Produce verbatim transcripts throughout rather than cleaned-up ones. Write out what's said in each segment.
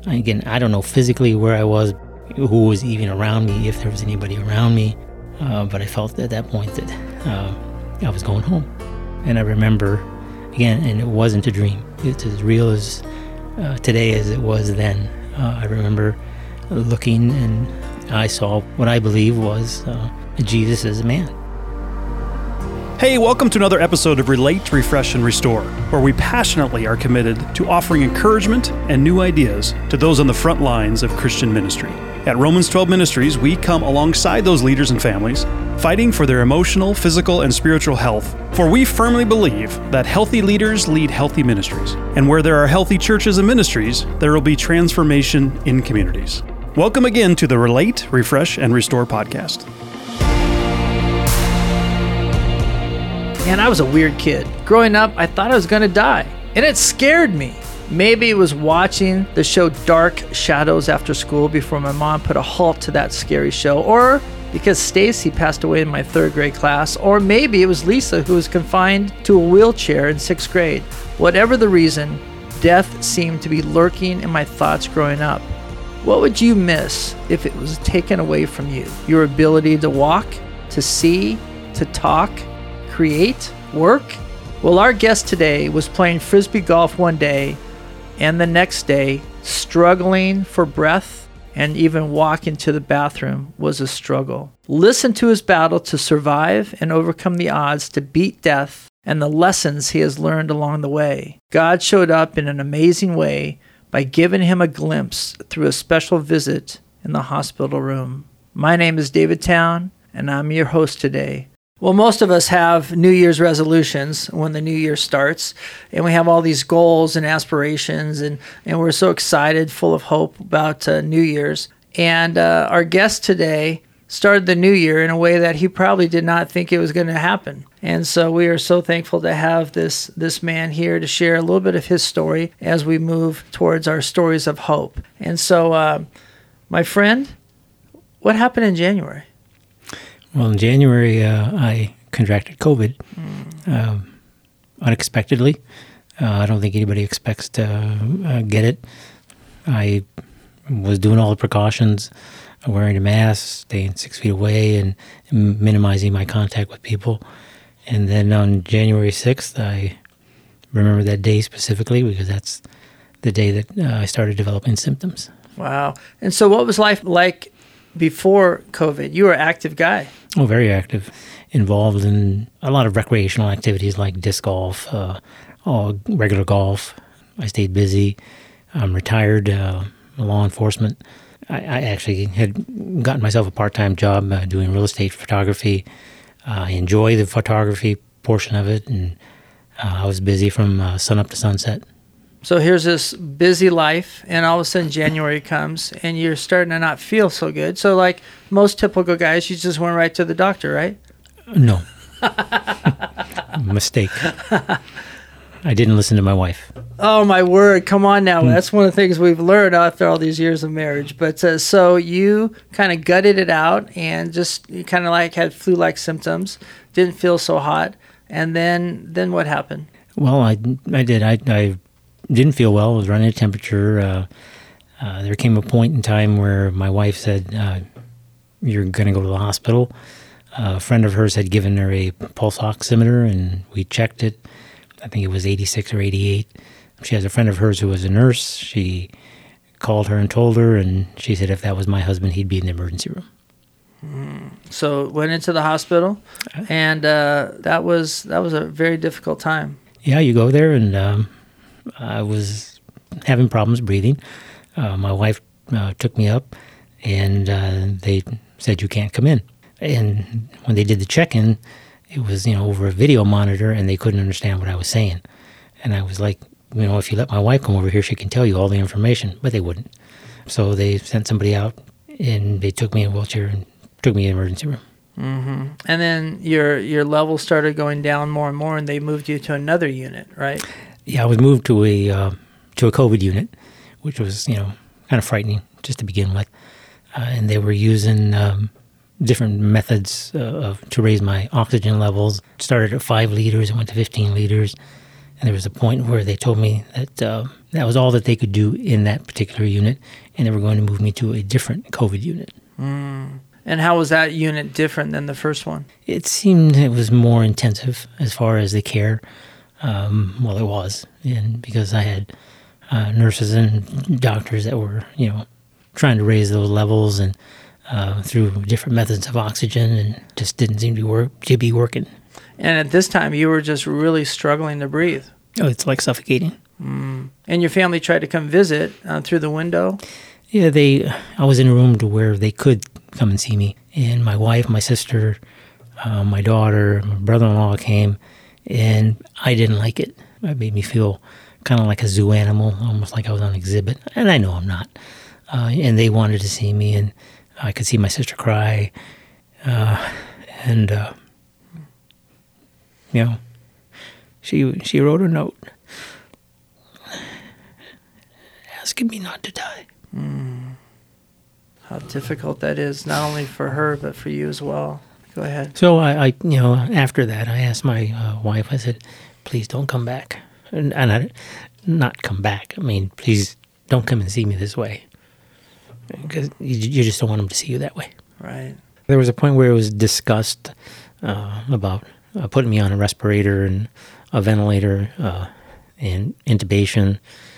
Again, I don't know physically where I was, who was even around me, if there was anybody around me, uh, but I felt at that point that uh, I was going home. And I remember, again, and it wasn't a dream. It's as real as uh, today as it was then. Uh, I remember looking and I saw what I believe was uh, Jesus as a man. Hey, welcome to another episode of Relate, Refresh, and Restore, where we passionately are committed to offering encouragement and new ideas to those on the front lines of Christian ministry. At Romans twelve Ministries, we come alongside those leaders and families, fighting for their emotional, physical, and spiritual health, for we firmly believe that healthy leaders lead healthy ministries, and where there are healthy churches and ministries, there will be transformation in communities. Welcome again to the Relate, Refresh, and Restore podcast. Man, I was a weird kid. Growing up, I thought I was going to die, and it scared me. Maybe it was watching the show Dark Shadows after school before my mom put a halt to that scary show, or because Stacy passed away in my third grade class, or maybe it was Lisa who was confined to a wheelchair in sixth grade. Whatever the reason, death seemed to be lurking in my thoughts growing up. What would you miss if it was taken away from you? Your ability to walk, to see, to talk, create, work? Well, our guest today was playing Frisbee golf one day, and the next day, struggling for breath, and even walking to the bathroom was a struggle. Listen to his battle to survive and overcome the odds to beat death and the lessons he has learned along the way. God showed up in an amazing way by giving him a glimpse through a special visit in the hospital room. My name is David Town, and I'm your host today. Well, most of us have New Year's resolutions when the new year starts, and we have all these goals and aspirations, and, and we're so excited, full of hope about uh, New Year's. And uh, our guest today started the new year in a way that he probably did not think it was going to happen. And so we are so thankful to have this, this man here to share a little bit of his story as we move towards our stories of hope. And so, uh, my friend, what happened in January? Well, in January, uh, I contracted COVID mm. um, unexpectedly. Uh, I don't think anybody expects to uh, get it. I was doing all the precautions, wearing a mask, staying six feet away, and minimizing my contact with people. And then on January sixth, I remember that day specifically because that's the day that uh, I started developing symptoms. Wow. And so what was life like before COVID? You were an active guy. Oh, very active. Involved in a lot of recreational activities like disc golf, uh, oh, regular golf. I stayed busy. I'm retired, uh, law enforcement. I, I actually had gotten myself a part-time job uh, doing real estate photography. Uh, I enjoy the photography portion of it, and uh, I was busy from uh, sun up to sunset. So here's this busy life, and all of a sudden January comes, and you're starting to not feel so good. So like most typical guys, you just went right to the doctor, right? No. Mistake. I didn't listen to my wife. Oh, my word. Come on now. That's one of the things we've learned after all these years of marriage. But uh, so you kind of gutted it out and just you kind of like had flu-like symptoms, didn't feel so hot. And then then what happened? Well, I, I did. I, I didn't feel well. I was running a temperature. Uh, uh, there came a point in time where my wife said, uh, you're going to go to the hospital. Uh, a friend of hers had given her a pulse oximeter, and we checked it. I think it was eighty-six or eighty-eight. She has a friend of hers who was a nurse. She called her and told her, and she said if that was my husband, he'd be in the emergency room. Mm. So went into the hospital, and uh, that was that was a very difficult time. Yeah, you go there, and um, I was having problems breathing. Uh, my wife uh, took me up, and uh, they said, you can't come in. And when they did the check-in, it was, you know, over a video monitor, and they couldn't understand what I was saying. And I was like, you know, if you let my wife come over here, she can tell you all the information. But they wouldn't. So they sent somebody out, and they took me in a wheelchair and took me in the emergency room. Mm-hmm. And then your your level started going down more and more, and they moved you to another unit, right? Yeah, I was moved to a uh, to a COVID unit, which was, you know, kind of frightening just to begin with. Uh, and they were using um, different methods uh, of, to raise my oxygen levels. Started at five liters and went to fifteen liters. And there was a point where they told me that uh, that was all that they could do in that particular unit, and they were going to move me to a different COVID unit. Mm. And how was that unit different than the first one? It seemed it was more intensive as far as the care. Um, well, it was, and because I had uh, nurses and doctors that were, you know, trying to raise those levels and uh, through different methods of oxygen, and just didn't seem to work to be working. And at this time, you were just really struggling to breathe. Oh, it's like suffocating. Mm. And your family tried to come visit uh, through the window? Yeah, they. I was in a room to where they could come and see me, and my wife, my sister, uh, my daughter, my brother-in-law came, and I didn't like it. It made me feel kind of like a zoo animal, almost like I was on exhibit, and I know I'm not. Uh, and they wanted to see me, and I could see my sister cry, uh, and uh, you know, she she wrote a note asking me not to die. Mm. How difficult that is, not only for her, but for you as well. Go ahead. So I, I you know, after that, I asked my uh, wife, I said, please don't come back. And, and I, not come back. I mean, please don't come and see me this way. Because you, you just don't want them to see you that way. Right. There was a point where it was discussed uh, about uh, putting me on a respirator and a ventilator uh, and intubation.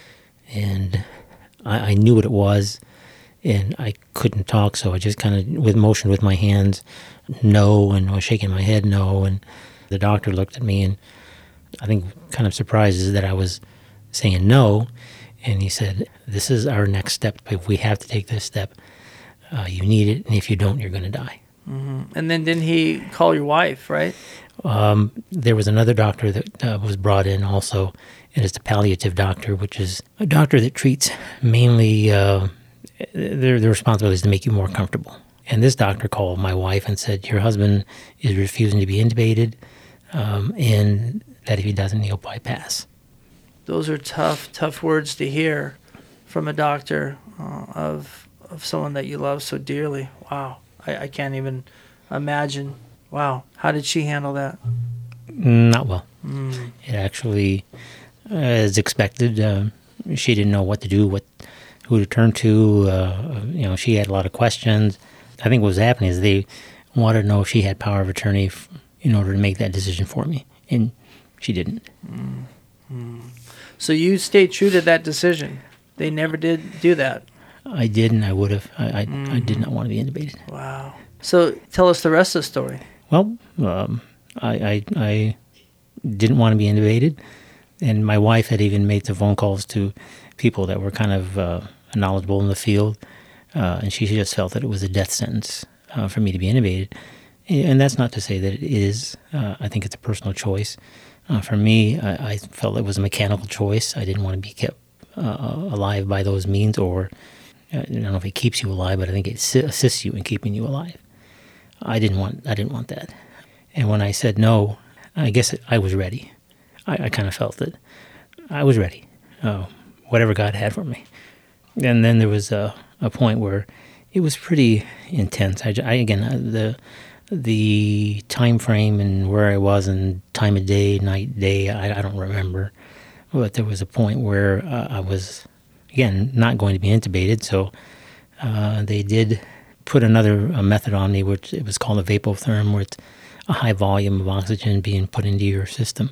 And I, I knew what it was, and I couldn't talk, so I just kind of, with motion with my hands, no, and I was shaking my head, no. And the doctor looked at me, and I think kind of surprised is that I was saying no. And he said, this is our next step. If we have to take this step, uh, you need it. And if you don't, you're going to die. Mm-hmm. And then didn't he call your wife, right? Um, there was another doctor that uh, was brought in also. And it's the palliative doctor, which is a doctor that treats mainly, uh, their, their responsibility is to make you more comfortable. And this doctor called my wife and said, your husband is refusing to be intubated, um, and that if he doesn't, he'll bypass. Those are tough, tough words to hear from a doctor uh, of of someone that you love so dearly. Wow. I, I can't even imagine. Wow. How did she handle that? Not well. Mm. It actually, uh, as expected, uh, she didn't know what to do, what who to turn to. Uh, you know, she had a lot of questions. I think what was happening is they wanted to know if she had power of attorney f- in order to make that decision for me, and she didn't. Mm. Mm. So you stayed true to that decision. They never did do that. I did, and I would have. I, I, mm. I did not want to be intubated. Wow. So tell us the rest of the story. Well, um, I, I I didn't want to be intubated, and my wife had even made some phone calls to people that were kind of uh, knowledgeable in the field, uh, and she just felt that it was a death sentence uh, for me to be intubated. And that's not to say that it is. Uh, I think it's a personal choice. Uh, for me, I, I felt it was a mechanical choice. I didn't want to be kept uh, alive by those means, or I don't know if it keeps you alive, but I think it assists you in keeping you alive. I didn't want. I didn't want that. And when I said no, I guess I was ready. I, I kind of felt that I was ready. Uh, whatever God had for me. And then there was a, a point where it was pretty intense. I, I again the the time frame and where I was and time of day, night, day. I, I don't remember. But there was a point where uh, I was, again, not going to be intubated, so uh, they did put another uh, method on me, which it was called a vapotherm, where it's a high volume of oxygen being put into your system.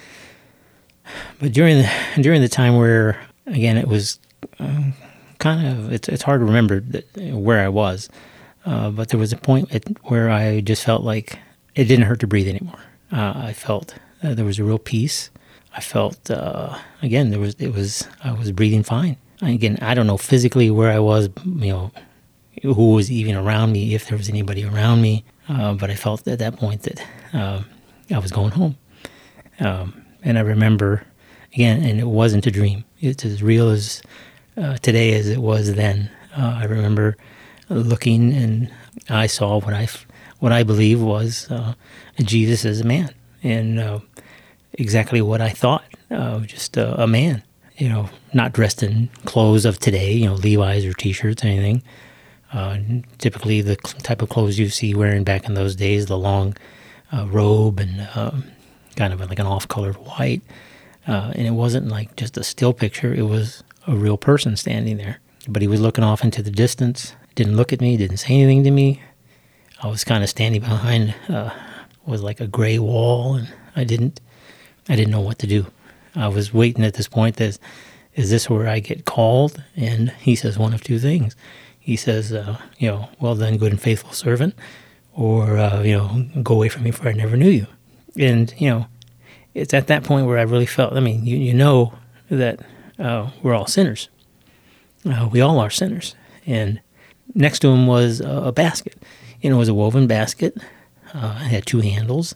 But during the during the time where, again, it was uh, kind of, it's it's hard to remember that, where I was, uh, but there was a point at, where I just felt like it didn't hurt to breathe anymore. Uh, I felt uh, there was a real peace. I felt, uh, again, there was, it was, I was breathing fine. Again, I don't know physically where I was, you know, who was even around me, if there was anybody around me, uh, but I felt at that point that uh, I was going home. Um, and I remember, again, and it wasn't a dream. It's as real as uh, today as it was then. Uh, I remember looking, and I saw what I, what I believe was uh, Jesus as a man, and uh, exactly what I thought, uh, just a, a man, you know, not dressed in clothes of today, you know, Levi's or T-shirts or anything. Uh, typically the type of clothes you see wearing back in those days, the long uh, robe and uh, kind of like an off-colored white. Uh, and it wasn't like just a still picture. It was a real person standing there. But he was looking off into the distance, didn't look at me, didn't say anything to me. I was kind of standing behind, uh, was like a gray wall, and I didn't, I didn't know what to do. I was waiting at this point. That, is this where I get called? And he says one of two things. He says, uh, you know, well done, good and faithful servant, or, uh, you know, go away from me for I never knew you. And, you know, it's at that point where I really felt, I mean, you, you know that uh, we're all sinners. Uh, we all are sinners. And next to him was a, a basket. And it was a woven basket. Uh, it had two handles.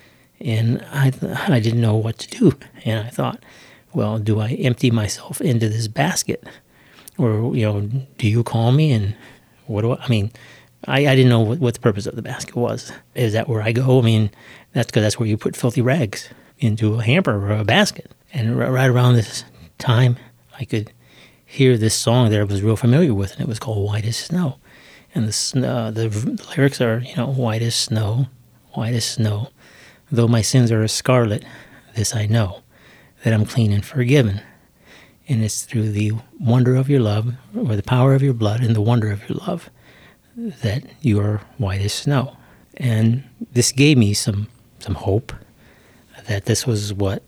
And I I didn't know what to do. And I thought, well, do I empty myself into this basket? Or, you know, do you call me and what do I, I mean, I, I didn't know what, what the purpose of the basket was. Is that where I go? I mean, that's because that's where you put filthy rags into a hamper or a basket. And right around this time, I could hear this song that I was real familiar with, and it was called White as Snow. And the, uh, the, the lyrics are, you know, white as snow, white as snow. Though my sins are as scarlet, this I know, that I'm clean and forgiven. And it's through the wonder of your love, or the power of your blood and the wonder of your love, that you are white as snow. And this gave me some, some hope that this was what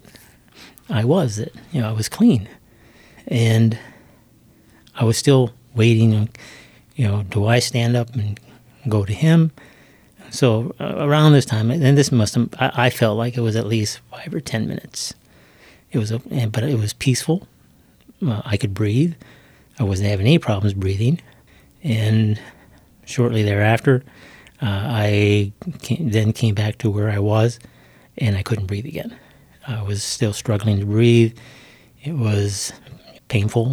I was, that, you know, I was clean. And I was still waiting, you know, do I stand up and go to him? So uh, around this time, and this must have, I, I felt like it was at least five or ten minutes. It was, a, but it was peaceful. Uh, I could breathe. I wasn't having any problems breathing. And shortly thereafter, uh, I came, then came back to where I was, and I couldn't breathe again. I was still struggling to breathe. It was painful.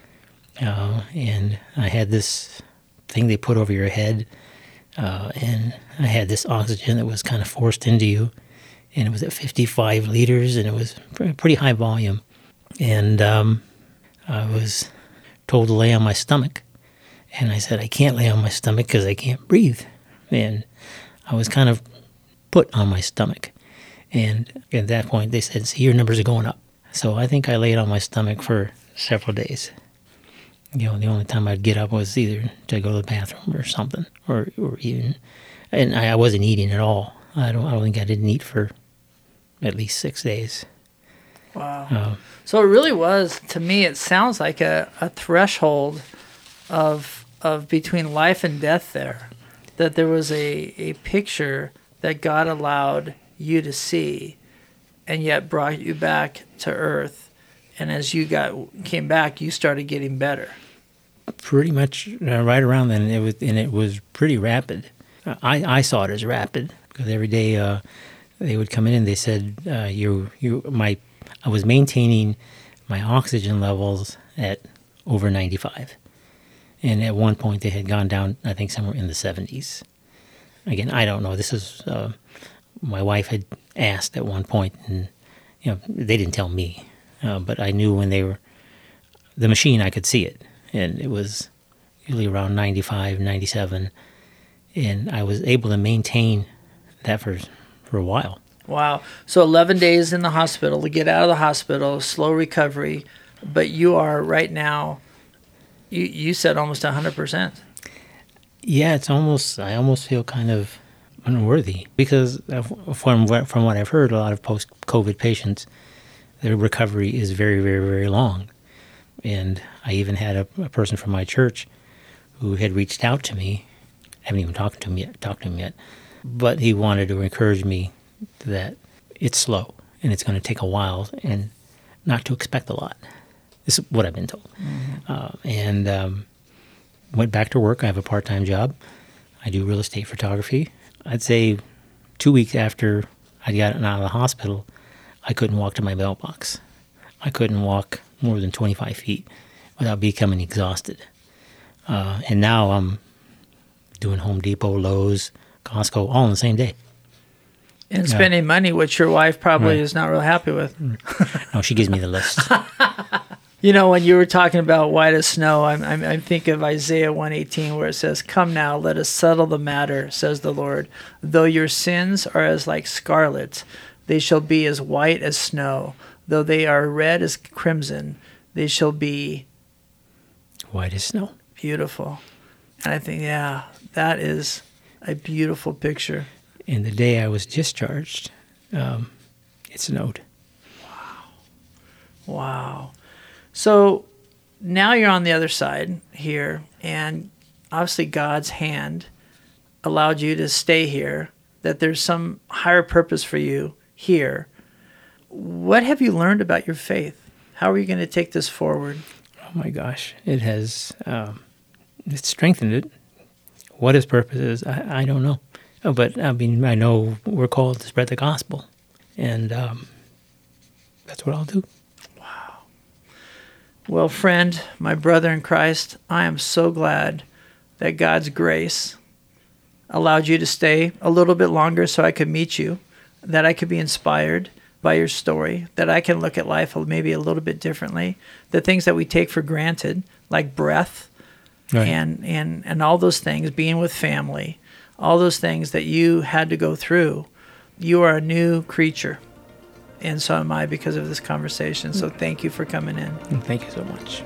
Uh, and I had this thing they put over your head, uh, and I had this oxygen that was kind of forced into you, and it was at fifty-five liters, and it was pretty high volume. And um, I was told to lay on my stomach, and I said, I can't lay on my stomach because I can't breathe. And I was kind of put on my stomach. And at that point, they said, see, your numbers are going up. So I think I laid on my stomach for several days. You know, the only time I'd get up was either to go to the bathroom or something, or, or even, and I, I wasn't eating at all. I don't, I don't think I didn't eat for at least six days. Wow. Uh, so it really was, to me, it sounds like a, a threshold of of between life and death there, that there was a, a picture that God allowed you to see and yet brought you back to earth. And as you got came back, you started getting better. Pretty much uh, right around then, it was, and it was pretty rapid. Uh, I, I saw it as rapid because every day uh, they would come in and they said, uh, "You, you, my." I was maintaining my oxygen levels at over ninety-five, and at one point they had gone down, I think, somewhere in the seventies. Again, I don't know. This is uh, my wife had asked at one point, and you know they didn't tell me. Uh, but I knew when they were, the machine, I could see it. And it was usually around ninety-five, ninety-seven. And I was able to maintain that for for a while. Wow. So eleven days in the hospital to get out of the hospital, slow recovery. But you are right now, you, you said almost one hundred percent. Yeah, it's almost, I almost feel kind of unworthy. Because from what, from what I've heard, a lot of post-COVID patients, their recovery is very, very, very long. And I even had a, a person from my church who had reached out to me. I haven't even talked to him yet, talked to him yet. But he wanted to encourage me that it's slow and it's going to take a while and not to expect a lot. This is what I've been told. Mm-hmm. Uh, and um, went back to work. I have a part-time job. I do real estate photography. I'd say two weeks after I got out of the hospital, I couldn't walk to my mailbox. I couldn't walk more than twenty-five feet without becoming exhausted. Uh, and now I'm doing Home Depot, Lowe's, Costco, all in the same day. And spending uh, money, which your wife probably right. is not real happy with. No, she gives me the list. You know, when you were talking about white as snow, I'm, I'm, I'm thinking of Isaiah one eighteen, where it says, "Come now, let us settle the matter, says the Lord. Though your sins are as like scarlet, they shall be as white as snow. Though they are red as crimson, they shall be White as snow. beautiful. And I think, yeah, that is a beautiful picture. And the day I was discharged, um, it snowed. Wow. So now you're on the other side here, and obviously God's hand allowed you to stay here, that there's some higher purpose for you here. What have you learned about your faith? How are you going to take this forward? Oh my gosh, it has um, it's strengthened it. What his purpose is, I, I don't know. Oh, but I mean, I know we're called to spread the gospel, and um, that's what I'll do. Well, friend, my brother in Christ, I am so glad that God's grace allowed you to stay a little bit longer so I could meet you, that I could be inspired by your story, that I can look at life maybe a little bit differently. The things that we take for granted, like breath, right. and, and, and all those things, being with family, all those things that you had to go through, you are a new creature. And so am I because of this conversation. So thank you for coming in. And thank you so much.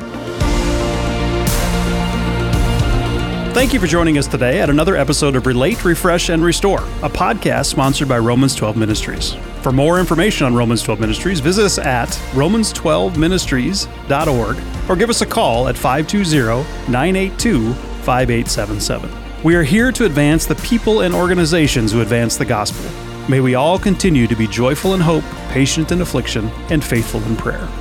Thank you for joining us today at another episode of Relate, Refresh, and Restore, a podcast sponsored by Romans twelve Ministries. For more information on Romans twelve Ministries, visit us at romans twelve ministries dot org or give us a call at five two zero, nine eight two, five eight seven seven. We are here to advance the people and organizations who advance the gospel. May we all continue to be joyful in hope, patient in affliction, and faithful in prayer.